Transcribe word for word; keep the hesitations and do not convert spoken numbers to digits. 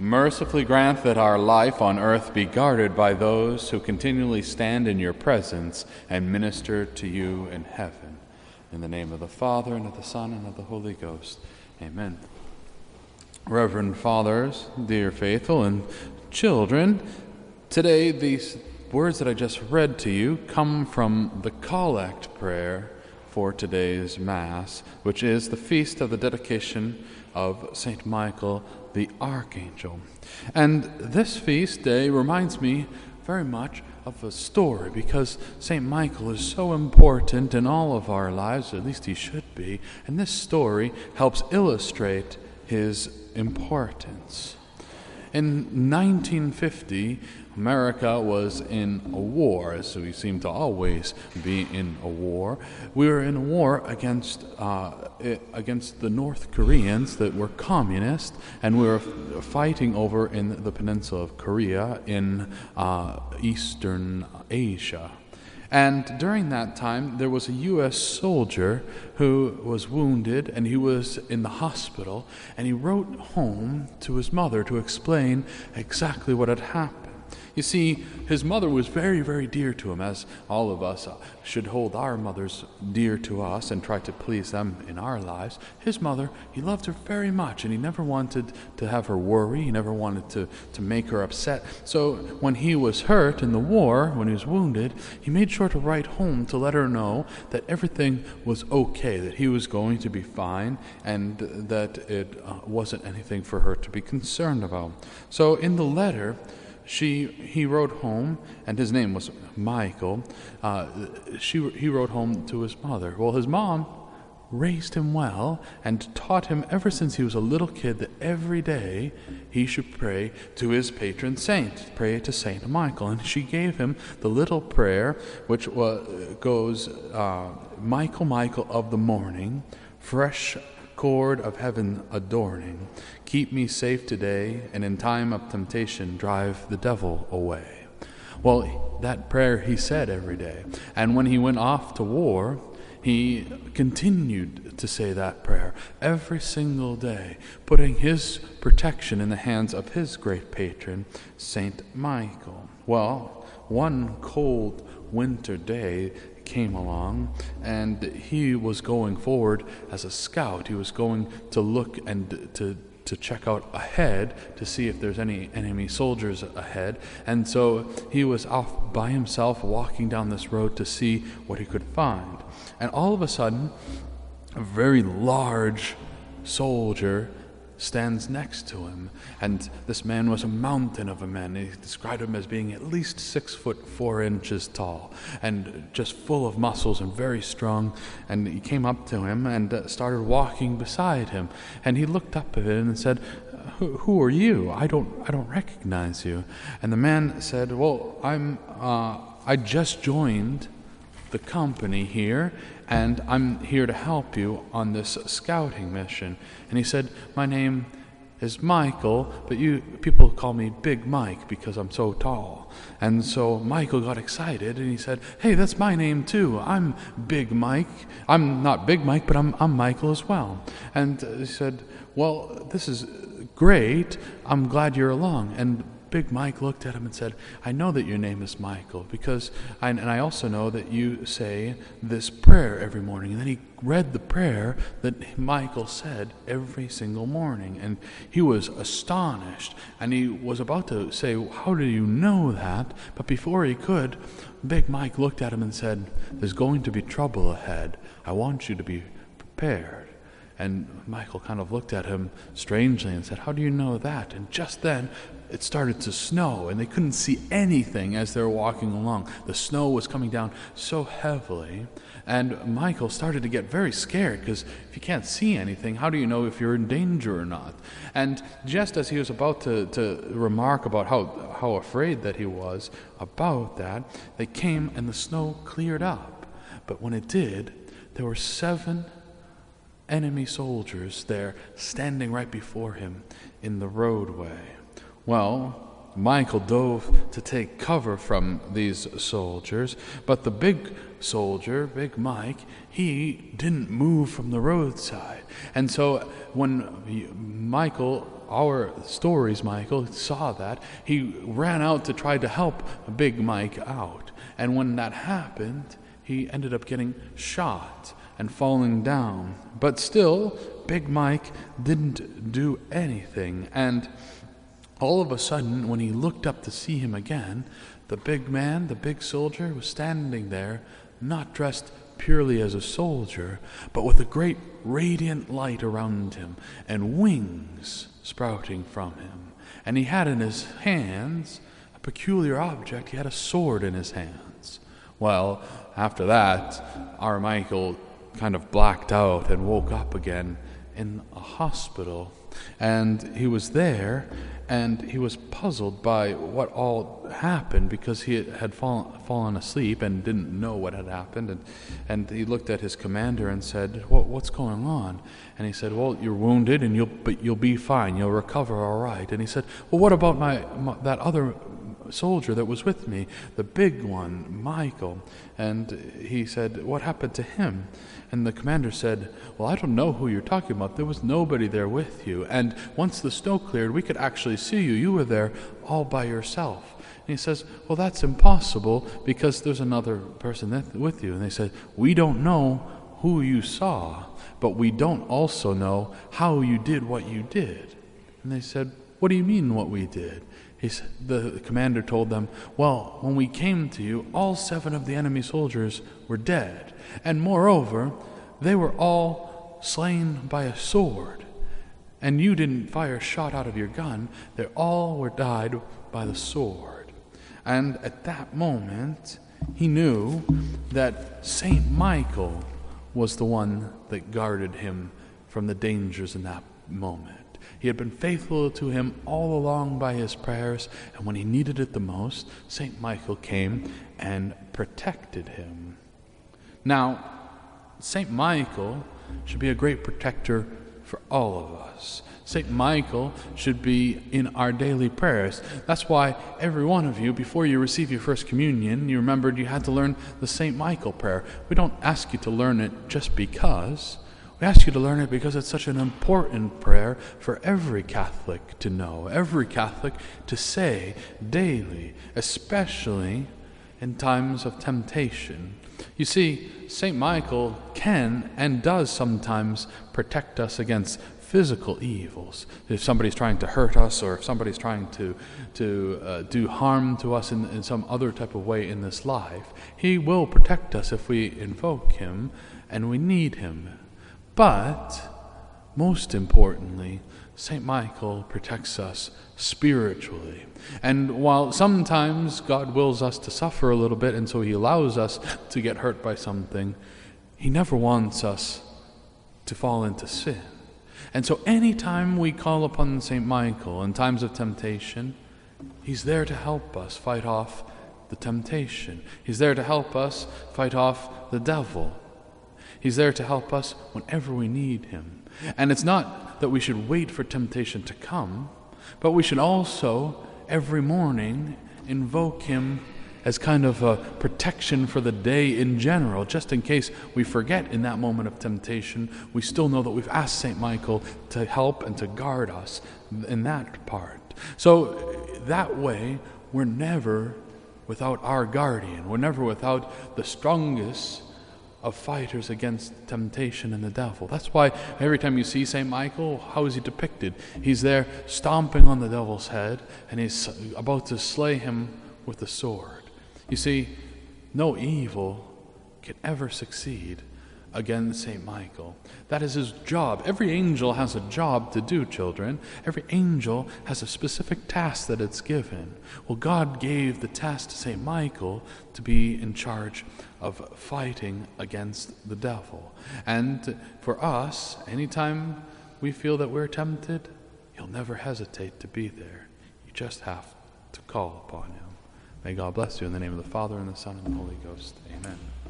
mercifully grant that our life on earth be guarded by those who continually stand in your presence and minister to you in heaven. In the name of the Father, and of the Son, and of the Holy Ghost. Amen. Reverend Fathers, dear faithful, and children, today these words that I just read to you come from the collect prayer for today's Mass, which is the feast of the dedication of Saint Michael the Archangel. And this feast day reminds me very much of a story, because Saint Michael is so important in all of our lives, at least he should be, and this story helps illustrate his importance. In nineteen fifty, America was in a war, as we seem to always be in a war. We were in a war against uh, against the North Koreans that were communist, and we were f- fighting over in the peninsula of Korea in uh, Eastern Asia. And during that time, there was a U S soldier who was wounded, and he was in the hospital, and he wrote home to his mother to explain exactly what had happened. You see, his mother was very, very dear to him, as all of us should hold our mothers dear to us and try to please them in our lives. His mother, he loved her very much, and he never wanted to have her worry. He never wanted to, to make her upset. So when he was hurt in the war, when he was wounded, he made sure to write home to let her know that everything was okay, that he was going to be fine, and that it uh, wasn't anything for her to be concerned about. So in the letter, She, he wrote home, and his name was Michael. Uh, she, he wrote home to his mother. Well, his mom raised him well and taught him ever since he was a little kid that every day he should pray to his patron saint, pray to Saint Michael. And she gave him the little prayer, which was, goes, uh, Michael, Michael of the morning, fresh cord of heaven adorning, keep me safe today, and in time of temptation drive the devil away. Well, that prayer he said every day. And when he went off to war, he continued to say that prayer every single day, putting his protection in the hands of his great patron, Saint Michael. Well, one cold winter day came along, and he was going forward as a scout. He was going to look and to to check out ahead to see if there's any enemy soldiers ahead. And so he was off by himself walking down this road to see what he could find. And all of a sudden, a very large soldier stands next to him, and this man was a mountain of a man. He described him as being at least six foot four inches tall, and just full of muscles and very strong. And he came up to him and uh, started walking beside him, and he looked up at him and said, who, who are you? I don't I don't recognize you. And the man said, well, I'm uh, I just joined the company here, and I'm here to help you on this scouting mission. And he said, my name is Michael, but you people call me Big Mike because I'm so tall. And so Michael got excited, and he said, hey, that's my name too. I'm Big Mike. I'm not Big Mike, but I'm, I'm Michael as well. And he said, well, this is great. I'm glad you're along. And Big Mike looked at him and said, I know that your name is Michael, because I, and I also know that you say this prayer every morning. And then he read the prayer that Michael said every single morning, and he was astonished, and he was about to say, how do you know that? But before he could, Big Mike looked at him and said, there's going to be trouble ahead. I want you to be prepared. And Michael kind of looked at him strangely and said, how do you know that? And just then, it started to snow, and they couldn't see anything as they were walking along. The snow was coming down so heavily, and Michael started to get very scared, because if you can't see anything, how do you know if you're in danger or not? And just as he was about to, to remark about how, how afraid that he was about that, they came and the snow cleared up. But when it did, there were seven enemy soldiers there standing right before him in the roadway. Well, Michael dove to take cover from these soldiers, but the big soldier, Big Mike, he didn't move from the roadside. And so when Michael, our stories Michael, saw that, he ran out to try to help Big Mike out. And when that happened, he ended up getting shot and falling down. But still, Big Mike didn't do anything. And all of a sudden, when he looked up to see him again, the big man, the big soldier, was standing there, not dressed purely as a soldier, but with a great radiant light around him and wings sprouting from him. And he had in his hands a peculiar object. He had a sword in his hands. Well, after that, our Michael kind of blacked out and woke up again in a hospital. And he was there, and he was puzzled by what all happened, because he had fallen, fallen asleep and didn't know what had happened. And, and he looked at his commander and said, well, what's going on? And he said, well, you're wounded, and you'll, but you'll be fine. You'll recover all right. And he said, well, what about my, my that other soldier that was with me, the big one, Michael? And he said, what happened to him? And the commander said, well, I don't know who you're talking about. There was nobody there with you. And once the snow cleared, we could actually see you. You were there all by yourself. And he says, well, that's impossible, because there's another person with you. And they said, we don't know who you saw, but we don't also know how you did what you did. And they said, what do you mean what we did? He said, the commander told them, well, when we came to you, all seven of the enemy soldiers were dead. And moreover, they were all slain by a sword. And you didn't fire a shot out of your gun. They all were died by the sword. And at that moment, he knew that Saint Michael was the one that guarded him from the dangers in that moment. He had been faithful to him all along by his prayers, and when he needed it the most, Saint Michael came and protected him. Now, Saint Michael should be a great protector for all of us. Saint Michael should be in our daily prayers. That's why every one of you, before you receive your first communion, you remembered you had to learn the Saint Michael prayer. We don't ask you to learn it just because. We ask you to learn it because it's such an important prayer for every Catholic to know, every Catholic to say daily, especially in times of temptation. You see, Saint Michael can and does sometimes protect us against physical evils. If somebody's trying to hurt us, or if somebody's trying to, to uh, do harm to us in, in some other type of way in this life, he will protect us if we invoke him and we need him. But, most importantly, Saint Michael protects us spiritually. And while sometimes God wills us to suffer a little bit, and so he allows us to get hurt by something, he never wants us to fall into sin. And so anytime we call upon Saint Michael in times of temptation, he's there to help us fight off the temptation. He's there to help us fight off the devil. He's there to help us whenever we need him. And it's not that we should wait for temptation to come, but we should also, every morning, invoke him as kind of a protection for the day in general. Just in case we forget in that moment of temptation, we still know that we've asked Saint Michael to help and to guard us in that part. So that way, we're never without our guardian. We're never without the strongest of fighters against temptation and the devil. That's why every time you see Saint Michael, how is he depicted? He's there stomping on the devil's head, and he's about to slay him with the sword. You see, no evil can ever succeed against Saint Michael. That is his job. Every angel has a job to do, children. Every angel has a specific task that it's given. Well, God gave the task to Saint Michael to be in charge of fighting against the devil. And for us, anytime we feel that we're tempted, he'll never hesitate to be there. You just have to call upon him. May God bless you in the name of the Father, and the Son, and the Holy Ghost. Amen.